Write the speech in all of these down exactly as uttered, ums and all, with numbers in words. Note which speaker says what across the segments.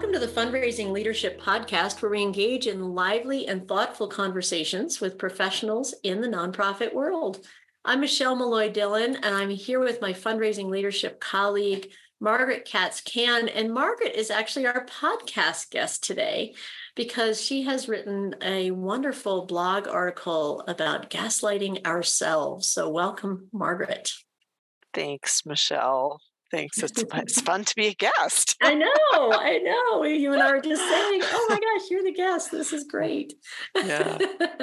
Speaker 1: Welcome to the Fundraising Leadership Podcast, where we engage in lively and thoughtful conversations with professionals in the nonprofit world. I'm Michelle Malloy Dillon, and I'm here with my fundraising leadership colleague, Margaret Katz-Kann. And Margaret is actually our podcast guest today because she has written a wonderful blog article about gaslighting ourselves. So welcome, Margaret.
Speaker 2: Thanks, Michelle. Thanks. It's, it's fun to be a guest.
Speaker 1: I know, I know. You and I were just saying, oh my gosh, you're the guest. This is great.
Speaker 2: Yeah.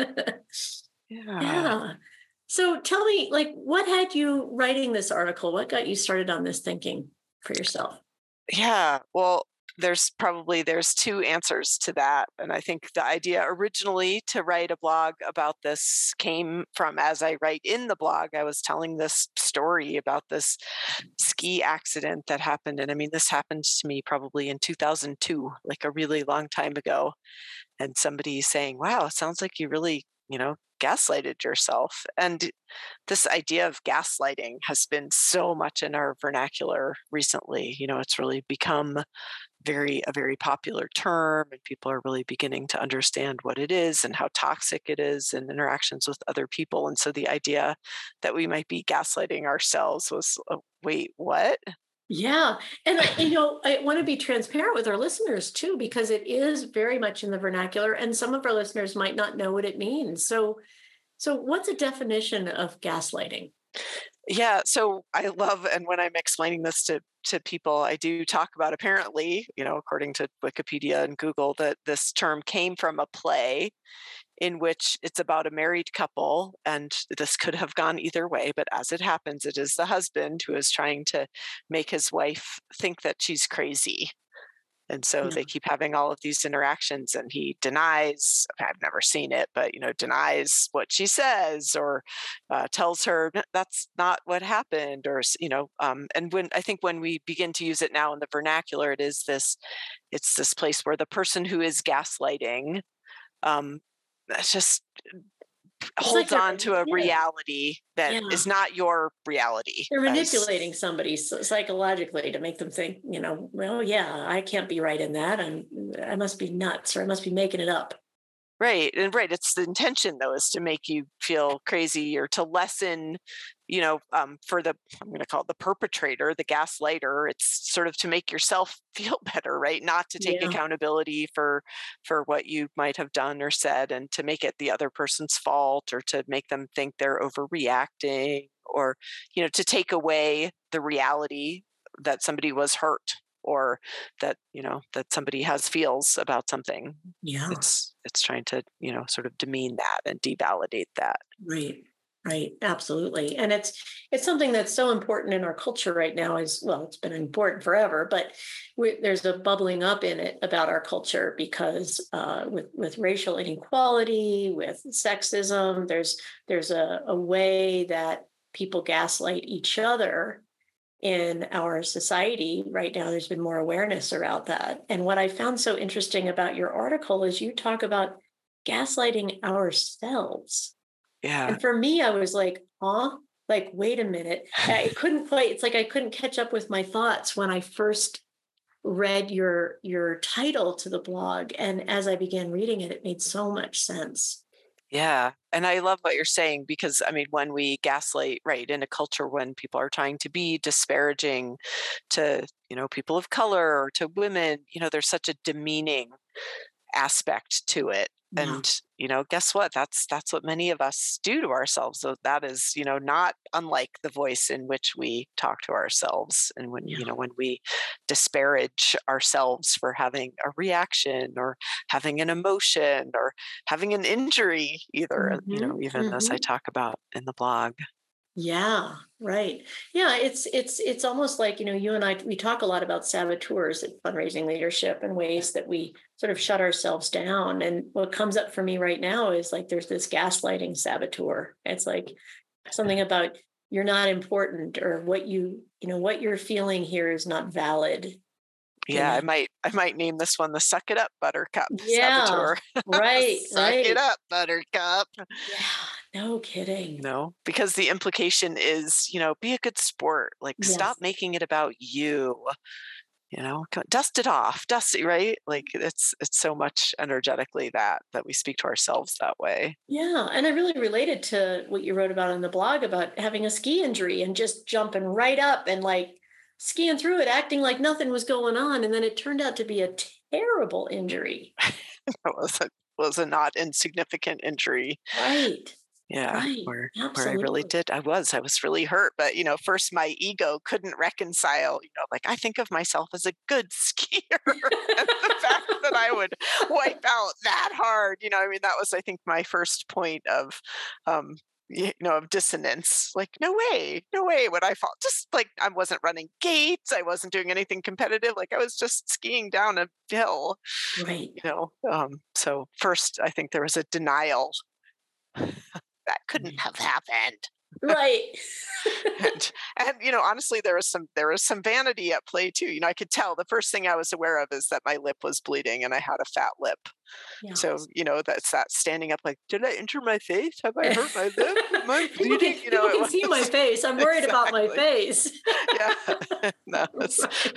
Speaker 1: Yeah. Yeah. So tell me, like, what had you writing this article? What got you started on this thinking for yourself?
Speaker 2: Yeah. Well, there's probably, there's two answers to that. And I think the idea originally to write a blog about this came from, as I write in the blog, I was telling this story about this ski accident that happened. And I mean, this happened to me probably in two thousand two, like a really long time ago. And somebody saying, wow, it sounds like you really, you know, gaslighted yourself. And this idea of gaslighting has been so much in our vernacular recently. You know, it's really become very a very popular term, and people are really beginning to understand what it is and how toxic it is in interactions with other people. And so the idea that we might be gaslighting ourselves was, oh, wait, what?
Speaker 1: Yeah. And, I, you know, I want to be transparent with our listeners too, because it is very much in the vernacular and some of our listeners might not know what it means. So, so what's a definition of gaslighting?
Speaker 2: Yeah. So I love, and when I'm explaining this to, to people, I do talk about, apparently, you know, according to Wikipedia and Google, that this term came from a play in which it's about a married couple, and this could have gone either way, but as it happens, it is the husband who is trying to make his wife think that she's crazy. And so
Speaker 1: Yeah.
Speaker 2: they keep having all of these interactions, and he denies, I've never seen it, but, you know, denies what she says, or uh, tells her that's not what happened, or, you know, um, and when, I think when we begin to use it now in the vernacular, it is this, it's this place where the person who is gaslighting, um, just holds
Speaker 1: like
Speaker 2: on to a
Speaker 1: yeah.
Speaker 2: reality that
Speaker 1: yeah.
Speaker 2: is not your reality.
Speaker 1: They're manipulating as, somebody psychologically to make them think, you know, well, yeah, I can't be right in that. I'm, I must be nuts, or I must be making it up.
Speaker 2: Right. And right. It's the intention, though, is to make you feel crazy, or to lessen, you know, um, for the, I'm going to call it the perpetrator, the gaslighter. It's sort of to make yourself feel better, right? Not to take
Speaker 1: Yeah.
Speaker 2: accountability for, for what you might have done or said, and to make it the other person's fault, or to make them think they're overreacting, or, you know, to take away the reality that somebody was hurt, or that, you know, that somebody has feels about something.
Speaker 1: Yeah.
Speaker 2: It's, it's trying to, you know, sort of demean that and devalidate that.
Speaker 1: Right. Right. Absolutely. And it's, it's something that's so important in our culture right now. Is, well, it's been important forever, but we, there's a bubbling up in it about our culture because uh, with, with racial inequality, with sexism, there's, there's a, a way that people gaslight each other in our society right now. There's been more awareness around that. And what I found so interesting about your article is you talk about gaslighting ourselves.
Speaker 2: Yeah.
Speaker 1: And for me, I was like, huh? Like, wait a minute. I couldn't quite, it's like I couldn't catch up with my thoughts when I first read your your title to the blog. And as I began reading it, it made so much sense.
Speaker 2: Yeah. And I love what you're saying, because I mean, when we gaslight, right, in a culture when people are trying to be disparaging to, you know, people of color or to women, you know, there's such a demeaning aspect to it.
Speaker 1: Yeah.
Speaker 2: And, you know, guess what? That's, that's what many of us do to ourselves. So that is, you know, not unlike the voice in which we talk to ourselves. And when,
Speaker 1: Yeah.
Speaker 2: you know, when we disparage ourselves for having a reaction, or having an emotion, or having an injury, either,
Speaker 1: Mm-hmm.
Speaker 2: you know, even
Speaker 1: Mm-hmm.
Speaker 2: as I talk about in the blog.
Speaker 1: Yeah, right. Yeah, it's it's it's almost like, you know, you and I, we talk a lot about saboteurs at fundraising leadership and ways that we sort of shut ourselves down. And what comes up for me right now is like there's this gaslighting saboteur. It's like something about you're not important, or what you, you know, what you're feeling here is not valid.
Speaker 2: Yeah, I might I might name this one the Suck It Up Buttercup
Speaker 1: Yeah,
Speaker 2: saboteur.
Speaker 1: right,
Speaker 2: Suck
Speaker 1: right.
Speaker 2: it up, Buttercup.
Speaker 1: Yeah, no kidding.
Speaker 2: No, because the implication is, you know, be a good sport. Like,
Speaker 1: Yes.
Speaker 2: stop making it about you. you know, co- dust it off, dust it, right? Like it's it's so much energetically that that we speak to ourselves that way.
Speaker 1: Yeah, and I really related to what you wrote about on the blog about having a ski injury and just jumping right up and like skiing through it, acting like nothing was going on, and then it turned out to be a terrible injury.
Speaker 2: It was a was a not insignificant injury.
Speaker 1: Right.
Speaker 2: Yeah,
Speaker 1: Right.
Speaker 2: where where I really
Speaker 1: Absolutely.
Speaker 2: did. I was I was really hurt, but you know, first my ego couldn't reconcile, you know, like I think of myself as a good skier and the fact that I would wipe out that hard, you know, I mean that was I think my first point of um you know, of dissonance. Like, no way, no way would I fall. Just like I wasn't running gates, I wasn't doing anything competitive. Like I was just skiing down a hill,
Speaker 1: Right.
Speaker 2: you know. Um, so first, I think there was a denial that couldn't
Speaker 1: Right.
Speaker 2: have happened.
Speaker 1: Right.
Speaker 2: and and you know honestly there was some there was some vanity at play too. You know I could tell the first thing I was aware of is that my lip was bleeding and I had a fat lip.
Speaker 1: Yeah.
Speaker 2: So you know that's that standing up like, did I injure my face, have I hurt my lip, am I
Speaker 1: people can
Speaker 2: bleeding, you know
Speaker 1: people
Speaker 2: it
Speaker 1: can see my
Speaker 2: was
Speaker 1: face. I'm worried about my
Speaker 2: exactly,
Speaker 1: face.
Speaker 2: yeah. No, it's,
Speaker 1: Right.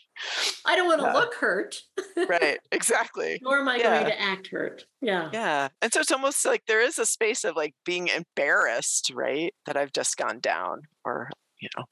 Speaker 1: I don't want to
Speaker 2: yeah,
Speaker 1: look hurt,
Speaker 2: right, exactly,
Speaker 1: nor am I going
Speaker 2: yeah.
Speaker 1: to act hurt. Yeah.
Speaker 2: Yeah, and so it's almost like there is a space of like being embarrassed, right, that I've just gone down, or you know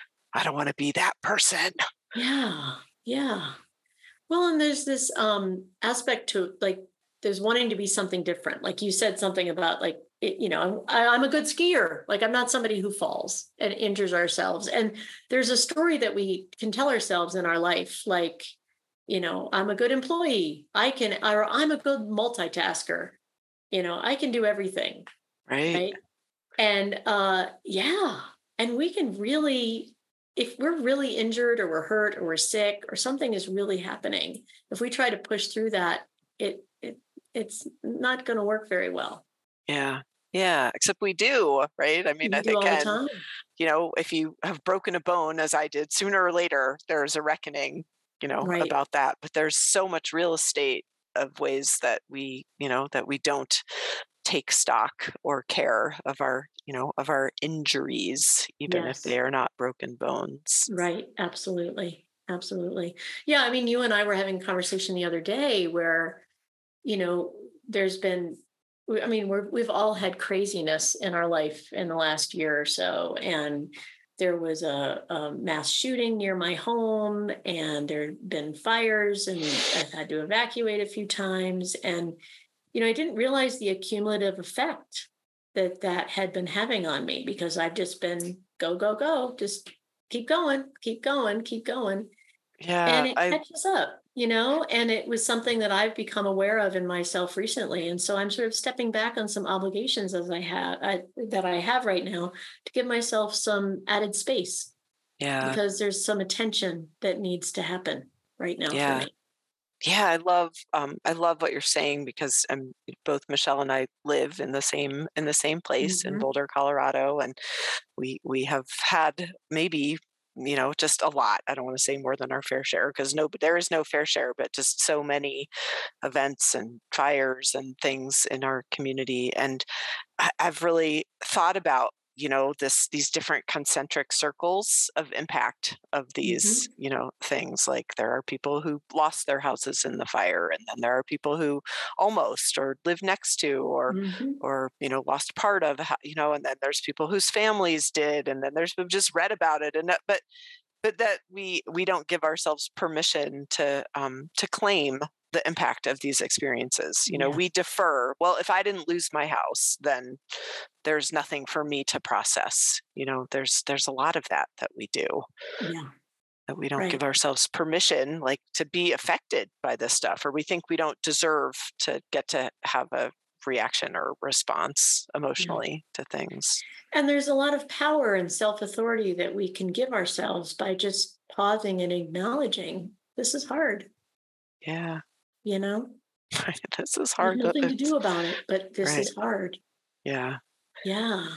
Speaker 2: I don't want to be that person.
Speaker 1: Yeah. Yeah. Well, and there's this um aspect to like there's wanting to be something different. Like you said something about like it, you know, I'm, I- I'm a good skier. Like I'm not somebody who falls and injures ourselves. And there's a story that we can tell ourselves in our life, like, you know, I'm a good employee. I can, or I'm a good multitasker. You know, I can do everything,
Speaker 2: Right.
Speaker 1: right? And uh yeah, and we can really, if we're really injured or we're hurt or we're sick or something is really happening, if we try to push through that, it it it's not going to work very well.
Speaker 2: Yeah. Yeah. Except we do, right? I mean,
Speaker 1: We
Speaker 2: I
Speaker 1: do
Speaker 2: think,
Speaker 1: all the
Speaker 2: and,
Speaker 1: time.
Speaker 2: you know, if you have broken a bone, as I did, sooner or later, there's a reckoning, you know,
Speaker 1: Right.
Speaker 2: about that. But there's so much real estate of ways that we, you know, that we don't take stock or care of our, you know, of our injuries, even if
Speaker 1: Yes.
Speaker 2: they are not broken bones.
Speaker 1: Right. Absolutely. Absolutely. Yeah, I mean, you and I were having a conversation the other day where, you know, there's been, I mean, we're, we've all had craziness in our life in the last year or so. And there was a, a mass shooting near my home, and there had been fires, and I've had to evacuate a few times. And, you know, I didn't realize the accumulative effect that that had been having on me because I've just been go, go, go, just keep going, keep going, keep going, and
Speaker 2: Yeah.
Speaker 1: it
Speaker 2: I,
Speaker 1: catches up, you know, and it was something that I've become aware of in myself recently. And so I'm sort of stepping back on some obligations as I have I, that I have right now to give myself some added space
Speaker 2: yeah.
Speaker 1: because there's some attention that needs to happen right now for
Speaker 2: Yeah.
Speaker 1: me.
Speaker 2: Yeah, I love um, I love what you're saying because um, both Michelle and I live in the same in the same place in
Speaker 1: Hmm.
Speaker 2: Boulder, Colorado, and we we have had maybe you know just a lot. I don't want to say more than our fair share because no, there is no fair share, but just so many events and fires and things in our community, and I, I've really thought about you know this these different concentric circles of impact of these
Speaker 1: Hmm.
Speaker 2: you know things. Like there are people who lost their houses in the fire, and then there are people who almost or live next to or
Speaker 1: Hmm.
Speaker 2: or you know lost part of you know and then there's people whose families did, and then there's we've just read about it, and that, but but that we we don't give ourselves permission to um to claim the impact of these experiences. You know we
Speaker 1: Yes.
Speaker 2: defer, well, if I didn't lose my house, then there's nothing for me to process. You know there's there's a lot of that that we do,
Speaker 1: Yeah.
Speaker 2: that we don't
Speaker 1: Right.
Speaker 2: give ourselves permission like to be affected by this stuff, or we think we don't deserve to get to have a reaction or response
Speaker 1: Yeah.
Speaker 2: emotionally to things.
Speaker 1: And there's a lot of power and self authority that we can give ourselves by just pausing and acknowledging this is hard,
Speaker 2: Yeah.
Speaker 1: you know?
Speaker 2: This is
Speaker 1: There's
Speaker 2: hard to,
Speaker 1: nothing to
Speaker 2: it's
Speaker 1: do about it, but this
Speaker 2: right.
Speaker 1: is hard.
Speaker 2: Yeah.
Speaker 1: Yeah.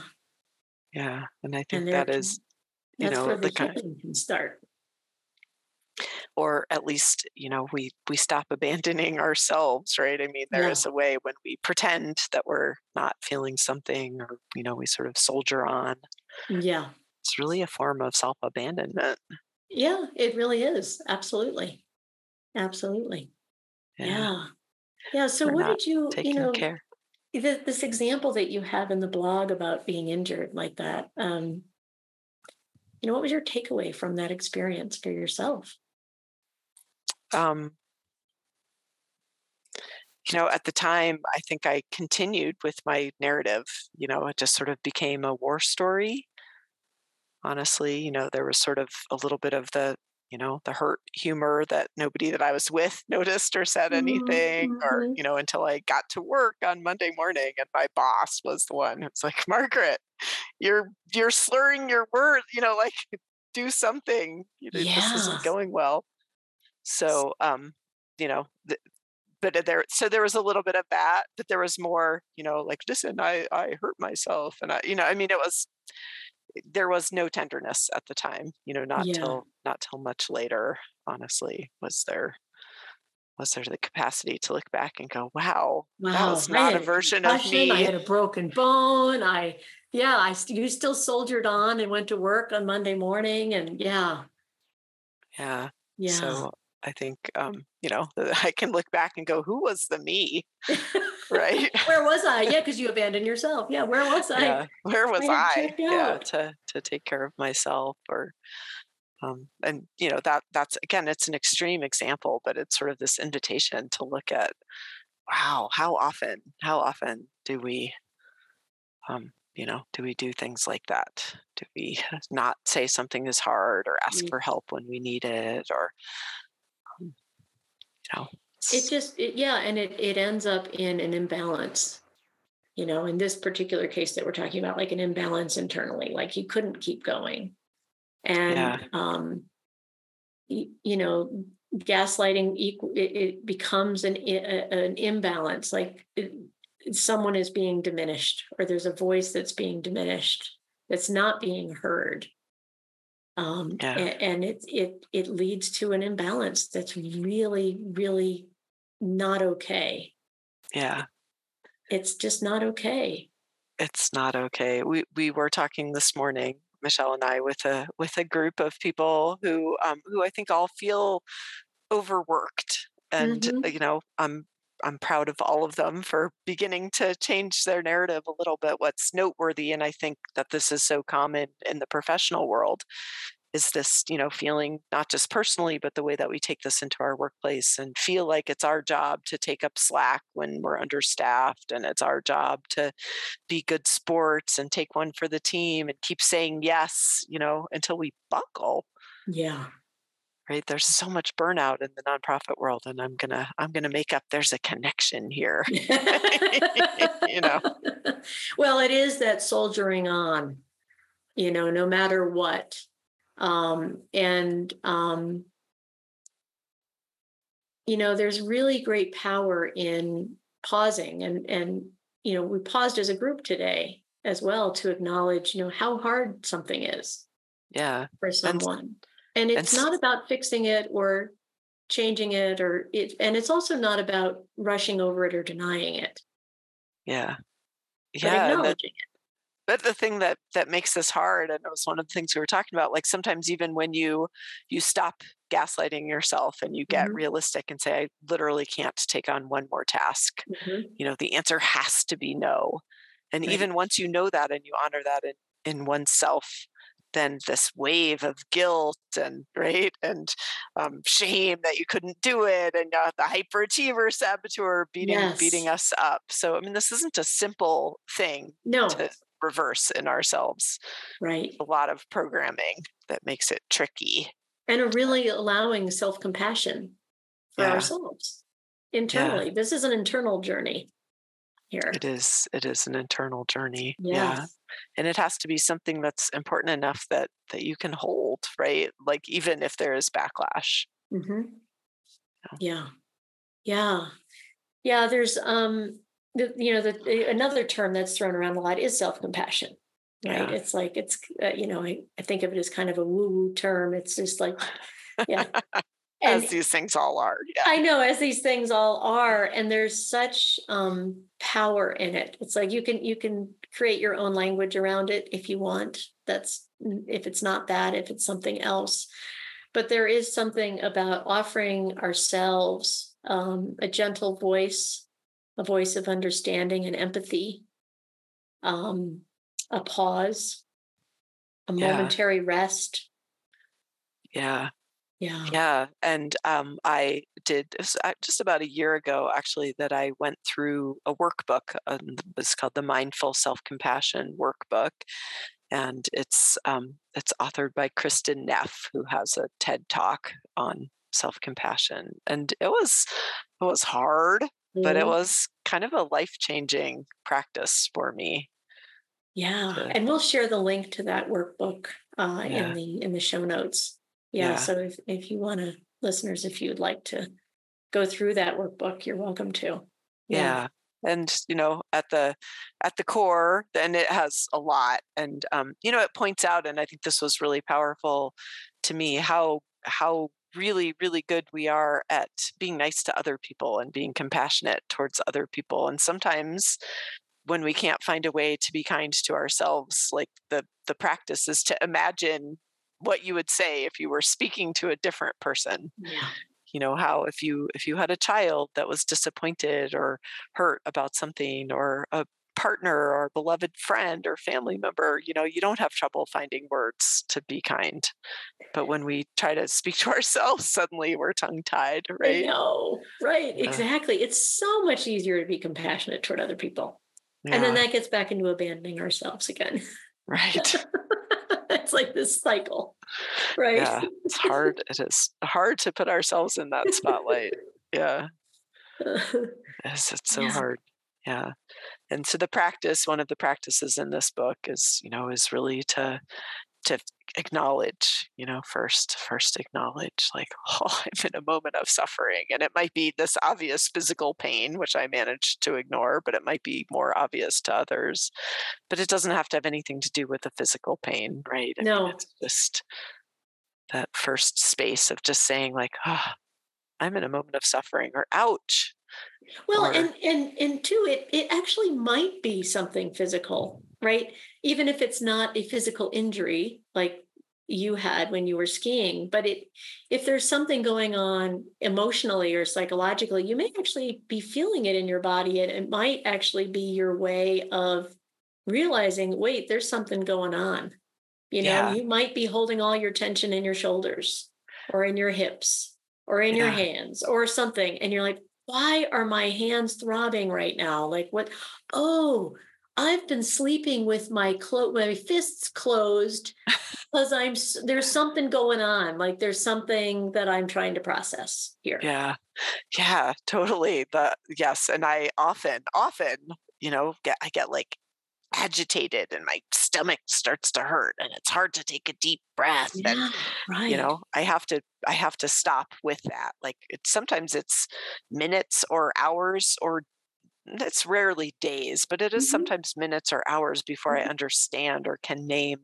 Speaker 2: Yeah, and I think
Speaker 1: And there
Speaker 2: that
Speaker 1: can,
Speaker 2: is, you
Speaker 1: that's
Speaker 2: know,
Speaker 1: where the
Speaker 2: the kind,
Speaker 1: healing can start.
Speaker 2: or at least, you know, we we stop abandoning ourselves, right? I mean, there
Speaker 1: Yeah.
Speaker 2: is a way when we pretend that we're not feeling something, or you know, we sort of soldier on.
Speaker 1: Yeah.
Speaker 2: It's really a form of self-abandonment.
Speaker 1: Yeah, it really is. Absolutely. Absolutely.
Speaker 2: Yeah.
Speaker 1: Yeah. Yeah. So
Speaker 2: We're
Speaker 1: what
Speaker 2: not
Speaker 1: did you, you
Speaker 2: taking
Speaker 1: know,
Speaker 2: care.
Speaker 1: th- this example that you have in the blog about being injured like that, um, you know, what was your takeaway from that experience for yourself?
Speaker 2: Um, you know, at the time, I think I continued with my narrative. You know, it just sort of became a war story. Honestly, you know, there was sort of a little bit of the, you know, the hurt humor that nobody that I was with noticed or said anything, or,
Speaker 1: Mm-hmm.
Speaker 2: you know, until I got to work on Monday morning and my boss was the one who's like, Margaret, you're you're slurring your words, you know, like do something. You know, this
Speaker 1: Yeah.
Speaker 2: isn't going well. So um, you know, th- but there so there was a little bit of that, but there was more, you know, like, listen, I I hurt myself. And I, you know, I mean, it was there was no tenderness at the time, you know, not
Speaker 1: Yeah.
Speaker 2: till not till much later, honestly, was there was there the capacity to look back and go, wow, that
Speaker 1: Wow.
Speaker 2: was
Speaker 1: I
Speaker 2: not
Speaker 1: had
Speaker 2: a
Speaker 1: a
Speaker 2: version of
Speaker 1: concussion. I
Speaker 2: me.
Speaker 1: had a broken bone. I, yeah, I, st- you still soldiered on and went to work on Monday morning. And yeah,
Speaker 2: Yeah.
Speaker 1: yeah.
Speaker 2: So I think um, you know, I can look back and go, who was the me? Right?
Speaker 1: Where was I? Yeah, because you abandoned yourself. Yeah, where was I?
Speaker 2: Yeah. Where
Speaker 1: I
Speaker 2: was
Speaker 1: had
Speaker 2: I?
Speaker 1: checked
Speaker 2: Yeah,
Speaker 1: out.
Speaker 2: to to take care of myself. Or um and you know, that that's again, it's an extreme example, but it's sort of this invitation to look at, wow, how often, how often do we um, you know, do we do things like that? Do we not say something is hard or ask
Speaker 1: Mm.
Speaker 2: for help when we need it? Or, um, you know,
Speaker 1: It
Speaker 2: it's,
Speaker 1: just, it, yeah, and it it ends up in an imbalance. You know, in this particular case that we're talking about, like an imbalance internally, like you couldn't keep going,
Speaker 2: yeah,
Speaker 1: and um, y- you know, gaslighting equal it, it becomes an i- a- an imbalance. Like it, someone is being diminished, or there's a voice that's being diminished, that's not being heard, um,
Speaker 2: yeah,
Speaker 1: and, and it it it leads to an imbalance that's really really not okay.
Speaker 2: yeah.
Speaker 1: It's just not okay.
Speaker 2: It's not okay. We we were talking this morning, Michelle and I, with a with a group of people who um, who I think all feel overworked. And uh,
Speaker 1: Hmm.
Speaker 2: you know, I'm I'm proud of all of them for beginning to change their narrative a little bit. What's noteworthy, and I think that this is so common in the professional world, is this, you know, feeling not just personally, but the way that we take this into our workplace and feel like it's our job to take up slack when we're understaffed, and it's our job to be good sports and take one for the team and keep saying yes, you know, until we buckle.
Speaker 1: Yeah.
Speaker 2: Right? There's so much burnout in the nonprofit world, and I'm gonna I'm gonna make up there's a connection here. You know?
Speaker 1: Well, it is that soldiering on, you know, no matter what. Um, and, um, you know, there's really great power in pausing. And, and, you know, we paused as a group today as well to acknowledge, you know, how hard something is
Speaker 2: Yeah.
Speaker 1: for
Speaker 2: And
Speaker 1: someone. And
Speaker 2: and
Speaker 1: it's
Speaker 2: s-
Speaker 1: not about fixing it or changing it or it, and it's also not about rushing over it or denying it,
Speaker 2: yeah.
Speaker 1: but
Speaker 2: Yeah. And that
Speaker 1: acknowledging
Speaker 2: but the thing that that makes this hard, and it was one of the things we were talking about, like sometimes even when you you stop gaslighting yourself and you
Speaker 1: it.
Speaker 2: get
Speaker 1: Hmm.
Speaker 2: realistic and say, I literally can't take on one more task,
Speaker 1: Hmm.
Speaker 2: you know, the answer has to be no. And
Speaker 1: Right.
Speaker 2: even once you know that and you honor that in, in oneself, then this wave of guilt and right and um, shame that you couldn't do it, and uh, the hyperachiever saboteur beating beating
Speaker 1: Yes.
Speaker 2: us up. So I mean, this isn't a simple thing
Speaker 1: No.
Speaker 2: to reverse in ourselves.
Speaker 1: Right.
Speaker 2: A lot of programming that makes it tricky.
Speaker 1: And a really allowing self compassion for
Speaker 2: Yeah,
Speaker 1: ourselves
Speaker 2: yeah.
Speaker 1: internally. This is an internal journey
Speaker 2: It
Speaker 1: here.
Speaker 2: is it is an internal journey. Yeah.
Speaker 1: Yes.
Speaker 2: And it has to be something that's important enough that that you can hold, right? Like even if there is backlash.
Speaker 1: Hmm. Yeah. Yeah. Yeah. There's, um, the, you know, the, the- another term that's thrown around a lot is self compassion, right?
Speaker 2: Yeah.
Speaker 1: It's like, it's, uh, you know, I, I think of it as kind of a woo woo term. It's just like, yeah.
Speaker 2: As
Speaker 1: And
Speaker 2: these things all are. Yeah.
Speaker 1: I know, as these things all are, and there's such um, power in it. It's like you can you can create your own language around it if you want. That's if it's not that, if it's something else. but there is something about offering ourselves um, a gentle voice, a voice of understanding and empathy, um, a pause, a
Speaker 2: Yeah.
Speaker 1: momentary rest.
Speaker 2: Yeah.
Speaker 1: Yeah.
Speaker 2: Yeah, and um, I did it was, uh, just about a year ago, actually, that I went through a workbook. Um, it's called the Mindful Self Compassion Workbook, and it's um, it's authored by Kristen Neff, who has a TED Talk on self compassion. And it was it was hard, but it
Speaker 1: Mhm.
Speaker 2: was kind of a life changing practice for me.
Speaker 1: Yeah.
Speaker 2: To
Speaker 1: And we'll share the link to that workbook uh, in
Speaker 2: yeah,
Speaker 1: the in the show notes. Yeah.
Speaker 2: yeah,
Speaker 1: So if, if you want to, listeners, if you'd like to go through that workbook, you're welcome to. Yeah.
Speaker 2: yeah. And you know, at the at the core, then it has a lot, and um, you know, it points out, and I think this was really powerful to me, how how really really good we are at being nice to other people and being compassionate towards other people. And sometimes when we can't find a way to be kind to ourselves, like the the practice is to imagine what you would say if you were speaking to a different person.
Speaker 1: Yeah.
Speaker 2: You know, how if you if you had a child that was disappointed or hurt about something, or a partner or a beloved friend or family member, you know, you don't have trouble finding words to be kind. But when we try to speak to ourselves, suddenly we're tongue tied,
Speaker 1: I
Speaker 2: right?
Speaker 1: know. Right.
Speaker 2: Uh,
Speaker 1: Exactly. It's so much easier to be compassionate toward other people. And then
Speaker 2: yeah,
Speaker 1: that gets back into abandoning ourselves again.
Speaker 2: right.
Speaker 1: It's like this cycle, right?
Speaker 2: Yeah, it's hard. It is hard to put ourselves in that spotlight. Yeah, it's, it's so
Speaker 1: Yeah.
Speaker 2: hard. Yeah. And so the practice, one of the practices in this book is, you know, is really to to acknowledge, you know, first, first acknowledge like, oh, I'm in a moment of suffering. And it might be this obvious physical pain, which I managed to ignore, but it might be more obvious to others. But it doesn't have to have anything to do with the physical pain, right? I mean,
Speaker 1: No.
Speaker 2: it's just that first space of just saying, like, oh, I'm in a moment of suffering, or ouch,
Speaker 1: Well,
Speaker 2: or
Speaker 1: and and and two, it it actually might be something physical, right? Even if it's not a physical injury like you had when you were skiing, but it if there's something going on emotionally or psychologically, you may actually be feeling it in your body, and it might actually be your way of realizing, wait, there's something going on. You know,
Speaker 2: yeah,
Speaker 1: you might be holding all your tension in your shoulders or in your hips or in your
Speaker 2: yeah,
Speaker 1: hands or something. And you're like, why are my hands throbbing right now? Like, what? Oh, I've been sleeping with my clo- my fists closed because I'm s- there's something going on. Like there's something that I'm trying to process here.
Speaker 2: yeah, yeah, totally. The yes, and I often, often, you know, get I get like agitated and my stomach starts to hurt and it's hard to take a deep breath, and
Speaker 1: Yeah,
Speaker 2: you
Speaker 1: right.
Speaker 2: know, I have to I have to stop with that. Like it's sometimes it's minutes or hours, or it's rarely days, but it is
Speaker 1: Mhm,
Speaker 2: sometimes minutes or hours before I
Speaker 1: mhm.
Speaker 2: understand or can name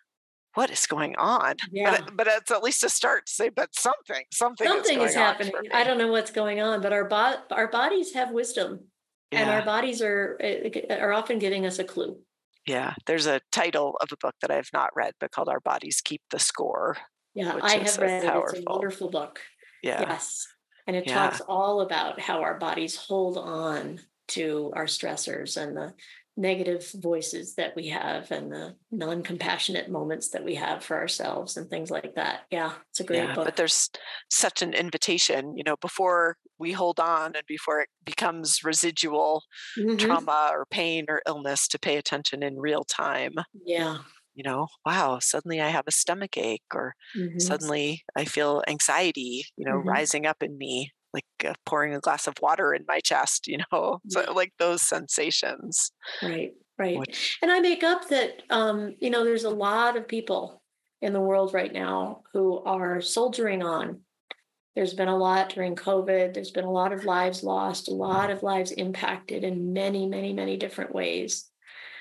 Speaker 2: what is going on. But it-
Speaker 1: Yeah.
Speaker 2: but it's at least a start to say, but something something is
Speaker 1: Something is
Speaker 2: going on for
Speaker 1: happening. I
Speaker 2: me.
Speaker 1: don't know what's going on, but our bo- our bodies have wisdom, and our
Speaker 2: Yeah.
Speaker 1: bodies are uh, are often giving us a clue.
Speaker 2: Yeah, there's a title of a book that I've not read, but called Our Bodies Keep the Score,
Speaker 1: Yeah,
Speaker 2: which
Speaker 1: I
Speaker 2: is
Speaker 1: have
Speaker 2: so
Speaker 1: read it. It's a
Speaker 2: powerful.
Speaker 1: wonderful book.
Speaker 2: Yeah,
Speaker 1: Yes, and it
Speaker 2: yeah,
Speaker 1: talks all about how our bodies hold on to our stressors and the negative voices that we have and the non-compassionate moments that we have for ourselves and things like that. Yeah, it's a great
Speaker 2: yeah. But
Speaker 1: book.
Speaker 2: there's such an invitation, you know, before we hold on and before it becomes residual
Speaker 1: Hmm.
Speaker 2: trauma or pain or illness, to pay attention in real time.
Speaker 1: Yeah.
Speaker 2: You know, wow, suddenly I have a stomach ache, or
Speaker 1: Hmm.
Speaker 2: suddenly I feel anxiety, you know,
Speaker 1: Hmm.
Speaker 2: rising up in me, like uh, pouring a glass of water in my chest, you know, so
Speaker 1: Yeah.
Speaker 2: like those sensations.
Speaker 1: Right, right.
Speaker 2: Which,
Speaker 1: And I make up that, um, you know, there's a lot of people in the world right now who are soldiering on. There's been a lot during COVID. There's been a lot of lives lost, a lot of lives impacted in many, many, many different ways.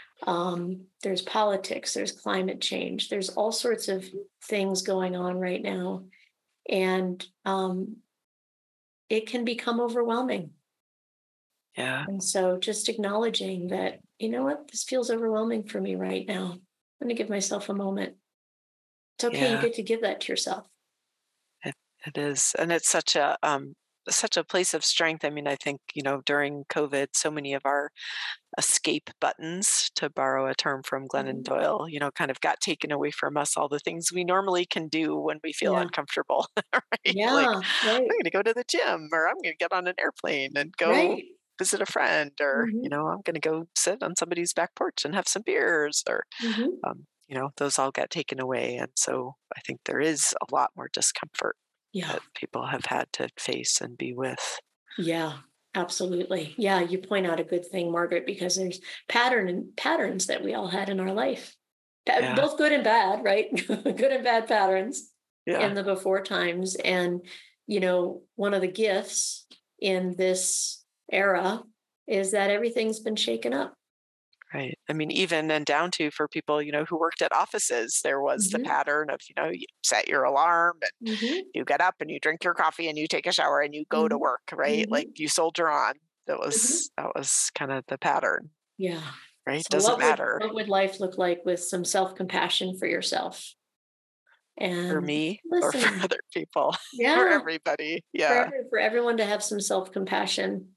Speaker 1: Um, there's politics, there's climate change, there's all sorts of things going on right now. And um, it can become overwhelming.
Speaker 2: yeah,
Speaker 1: And so just acknowledging that, you know what, this feels overwhelming for me right now. I'm going to give myself a moment. It's okay. You
Speaker 2: yeah,
Speaker 1: get to give that to yourself.
Speaker 2: It is, and it's such a um, such a place of strength. I mean, I think you know during COVID, so many of our escape buttons, to borrow a term from Glennon
Speaker 1: Mhm.
Speaker 2: Doyle, you know, kind of got taken away from us. All the things we normally can do when we feel
Speaker 1: Yeah.
Speaker 2: uncomfortable, right? Like
Speaker 1: Yeah.
Speaker 2: I'm
Speaker 1: Right.
Speaker 2: going to go to the gym, or I'm going to get on an airplane and go
Speaker 1: Right.
Speaker 2: visit a friend, or you
Speaker 1: Hmm.
Speaker 2: know, I'm going to go sit on somebody's back porch and have some beers, or
Speaker 1: Hmm.
Speaker 2: um, you know, those all got taken away, and so I think there is a lot more discomfort
Speaker 1: Yeah.
Speaker 2: that people have had to face and be with.
Speaker 1: Yeah. Absolutely. Yeah. You point out a good thing, Margaret, because there's pattern and patterns that we all had in our life, Pa-
Speaker 2: Yeah,
Speaker 1: both good and bad, right? Good and bad patterns in
Speaker 2: yeah,
Speaker 1: the before times. And, you know, one of the gifts in this era is that everything's been shaken up.
Speaker 2: right. I mean, even and down to for people, you know, who worked at offices, there was the
Speaker 1: Hmm.
Speaker 2: pattern of, you know, you set your alarm and
Speaker 1: Hmm.
Speaker 2: you get up and you drink your coffee and you take a shower and you go to
Speaker 1: Hmm.
Speaker 2: work, right? Like
Speaker 1: Hmm.
Speaker 2: you soldier on. That
Speaker 1: Hmm.
Speaker 2: was that was kind of the pattern,
Speaker 1: Yeah.
Speaker 2: right?
Speaker 1: So
Speaker 2: Doesn't
Speaker 1: what would
Speaker 2: matter
Speaker 1: what would life look like with some self-compassion for yourself
Speaker 2: for
Speaker 1: and
Speaker 2: me or for
Speaker 1: listening?
Speaker 2: other people, for
Speaker 1: Yeah.
Speaker 2: everybody.
Speaker 1: For
Speaker 2: Yeah.
Speaker 1: every, for everyone to have some self-compassion.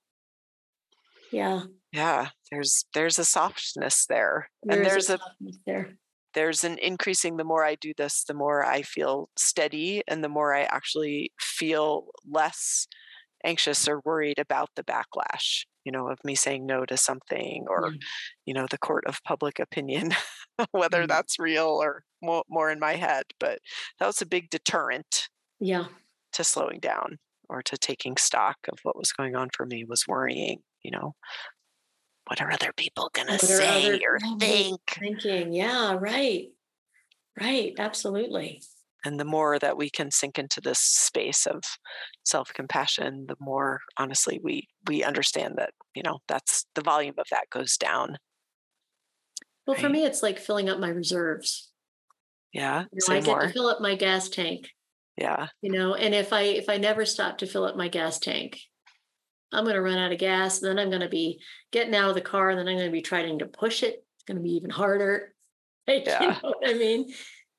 Speaker 1: Yeah.
Speaker 2: Yeah. There's there's a softness there.
Speaker 1: There
Speaker 2: And
Speaker 1: is a
Speaker 2: there's a
Speaker 1: softness there.
Speaker 2: there's an increasing the more I do this, the more I feel steady and the more I actually feel less anxious or worried about the backlash, you know, of me saying no to something or,
Speaker 1: Yeah.
Speaker 2: you know, the court of public opinion, whether
Speaker 1: Right.
Speaker 2: that's real or more, more in my head. But that was a big deterrent
Speaker 1: Yeah.
Speaker 2: to slowing down or to taking stock of what was going on for me was worrying, you know, what are other people going to
Speaker 1: What are
Speaker 2: say
Speaker 1: other
Speaker 2: or
Speaker 1: people
Speaker 2: think?
Speaker 1: thinking? Yeah, right. Right. Absolutely.
Speaker 2: And the more that we can sink into this space of self-compassion, the more honestly we we understand that, you know, that's the volume of that goes down,
Speaker 1: Well, for
Speaker 2: right?
Speaker 1: me, it's like filling up my reserves.
Speaker 2: Yeah,
Speaker 1: You know,
Speaker 2: say
Speaker 1: I get to
Speaker 2: more.
Speaker 1: fill up my gas tank,
Speaker 2: Yeah,
Speaker 1: you know, and if I if I never stop to fill up my gas tank, I'm going to run out of gas. And then I'm going to be getting out of the car, and then I'm going to be trying to push it. It's going to be even harder. Like, you know
Speaker 2: yeah,
Speaker 1: what I mean?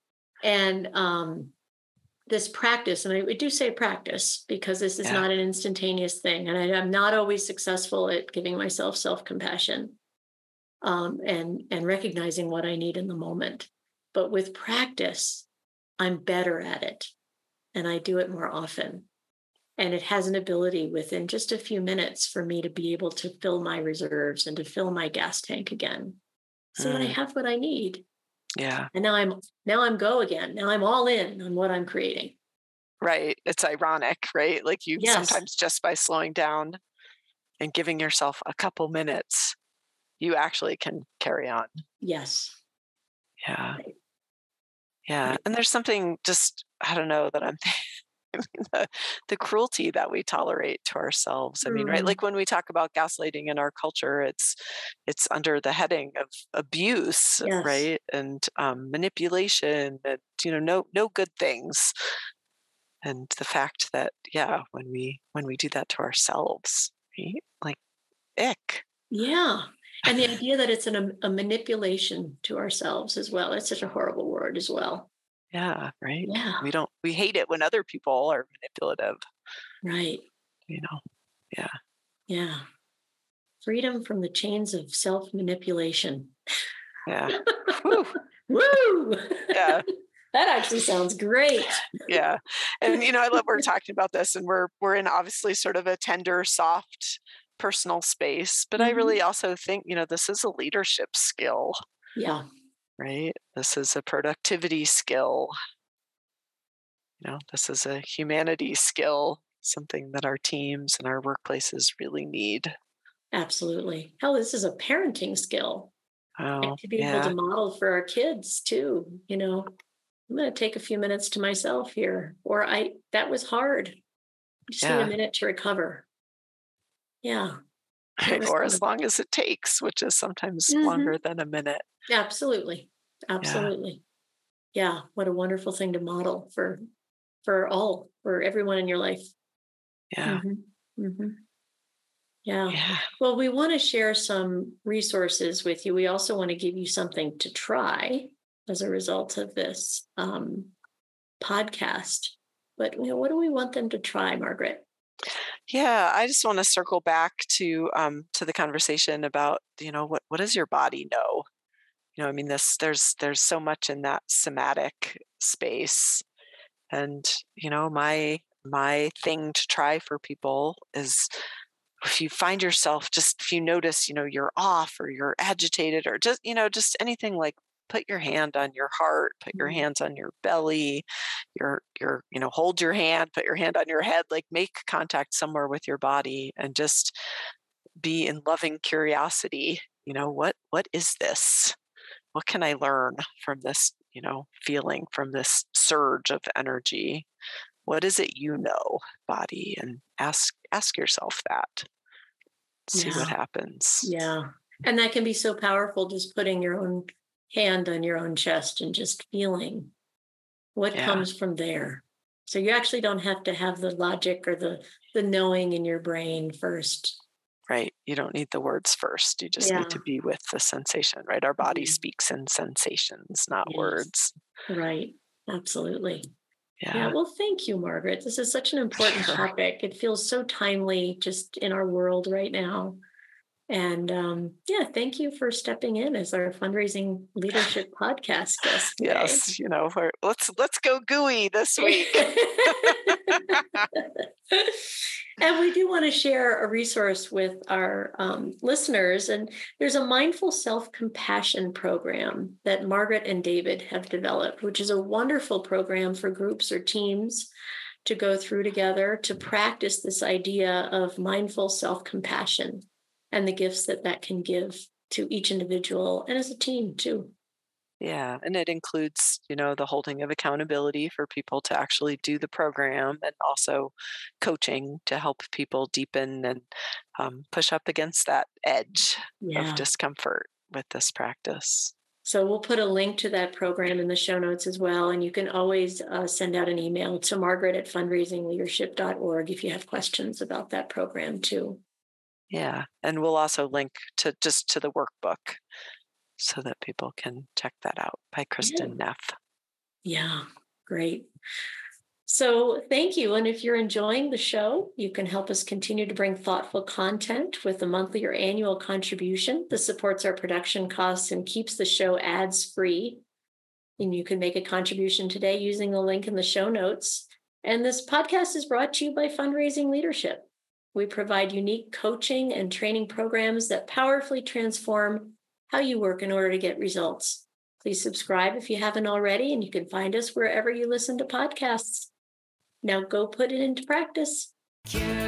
Speaker 1: And um, this practice, and I, I do say practice because this is
Speaker 2: yeah.
Speaker 1: not an instantaneous thing, and I, I'm not always successful at giving myself self compassion, um, and and recognizing what I need in the moment. But with practice, I'm better at it, and I do it more often. And it has an ability within just a few minutes for me to be able to fill my reserves and to fill my gas tank again, so that I
Speaker 2: Mm,
Speaker 1: have what I need.
Speaker 2: yeah,
Speaker 1: And now I'm now I'm go again. Now I'm all in on what I'm creating.
Speaker 2: right. It's ironic, right? Like you
Speaker 1: Yes.
Speaker 2: sometimes just by slowing down and giving yourself a couple minutes, you actually can carry on.
Speaker 1: Yes.
Speaker 2: Yeah,
Speaker 1: Right.
Speaker 2: yeah.
Speaker 1: Right.
Speaker 2: And there's something just, I don't know that I'm I mean, the, the cruelty that we tolerate to ourselves. I mean, right?
Speaker 1: Mm,
Speaker 2: Like when we talk about gaslighting in our culture, it's it's under the heading of abuse,
Speaker 1: yes.
Speaker 2: right? And um, manipulation, and you know, no no good things. And the fact that, yeah, when we when we do that to ourselves, right? Like, ick.
Speaker 1: Yeah. And the idea that it's an, a manipulation to ourselves as well. It's such a horrible word as well.
Speaker 2: Yeah, right.
Speaker 1: Yeah.
Speaker 2: We don't we hate it when other people are manipulative.
Speaker 1: Right.
Speaker 2: You know. Yeah.
Speaker 1: Yeah. Freedom from the chains of self manipulation.
Speaker 2: Yeah. Whew.
Speaker 1: Woo!
Speaker 2: Yeah.
Speaker 1: That actually sounds great.
Speaker 2: Yeah. And you know, I love we're talking about this and we're we're in obviously sort of a tender, soft personal space, but I really
Speaker 1: Mhm.
Speaker 2: also think, you know, this is a leadership skill,
Speaker 1: Yeah.
Speaker 2: right? This is a productivity skill, you know, this is a humanity skill, something that our teams and our workplaces really need.
Speaker 1: Absolutely. Hell, this is a parenting skill. And
Speaker 2: Oh,
Speaker 1: to be able to
Speaker 2: yeah.
Speaker 1: model for our kids too, you know, I'm going to take a few minutes to myself here, or I, that was hard. I just need a
Speaker 2: Yeah.
Speaker 1: minute to recover. Yeah, that was
Speaker 2: Or as
Speaker 1: hard.
Speaker 2: long as it takes, which is sometimes longer
Speaker 1: Hmm.
Speaker 2: than a minute.
Speaker 1: Absolutely.
Speaker 2: Yeah.
Speaker 1: Absolutely. Yeah. What a wonderful thing to model for, for all, for everyone in your life.
Speaker 2: Yeah.
Speaker 1: Hmm. Hmm. Yeah.
Speaker 2: Yeah.
Speaker 1: Well, we want to share some resources with you. We also want to give you something to try as a result of this um, podcast. But you know, what do we want them to try, Margaret?
Speaker 2: Yeah, I just want to circle back to um, to the conversation about, you know, what what does your body know? You know, I mean, this there's there's so much in that somatic space, and you know, my my thing to try for people is, if you find yourself, just if you notice, you know, you're off or you're agitated or just, you know, just anything, like put your hand on your heart, put your
Speaker 1: Mm.
Speaker 2: hands on your belly, your your you know, hold your hand, put your hand on your head, like make contact somewhere with your body and just be in loving curiosity. You know, what what is this? What can I learn from this, you know, feeling, from this surge of energy? What is it, you know, body? And ask ask yourself that. See what
Speaker 1: Yeah,
Speaker 2: happens.
Speaker 1: yeah. And that can be so powerful, just putting your own hand on your own chest and just feeling what
Speaker 2: Yeah,
Speaker 1: comes from there. So you actually don't have to have the logic or the the knowing in your brain first.
Speaker 2: right. You don't need the words first. You just need
Speaker 1: Yeah.
Speaker 2: to be with the sensation, right? Our body
Speaker 1: Mhm.
Speaker 2: speaks in sensations, not
Speaker 1: Yes.
Speaker 2: words.
Speaker 1: Right. Absolutely. Yeah.
Speaker 2: Yeah,
Speaker 1: Well, thank you, Margaret. This is such an important
Speaker 2: sure.
Speaker 1: topic. It feels so timely just in our world right now. And um, yeah, thank you for stepping in as our fundraising leadership podcast guest today.
Speaker 2: Yes, you know, we're, let's let's go gooey this week.
Speaker 1: And we do want to share a resource with our um, listeners. And there's a mindful self compassion program that Margaret and David have developed, which is a wonderful program for groups or teams to go through together to practice this idea of mindful self compassion and the gifts that that can give to each individual and as a team, too.
Speaker 2: Yeah, and it includes, you know, the holding of accountability for people to actually do the program, and also coaching to help people deepen and um, push up against that edge of
Speaker 1: Yeah.
Speaker 2: discomfort with this practice.
Speaker 1: So we'll put a link to that program in the show notes as well. And you can always uh, send out an email to Margaret at fundraising leadership dot org if you have questions about that program too.
Speaker 2: Yeah, and we'll also link to just to the workbook so that people can check that out, by
Speaker 1: Yeah.
Speaker 2: Kristen Neff.
Speaker 1: Yeah, great. So thank you. And if you're enjoying the show, you can help us continue to bring thoughtful content with a monthly or annual contribution. This supports our production costs and keeps the show ads free. And you can make a contribution today using the link in the show notes. And this podcast is brought to you by Fundraising Leadership. We provide unique coaching and training programs that powerfully transform how you work in order to get results. Please subscribe if you haven't already, and you can find us wherever you listen to podcasts. Now go put it into practice.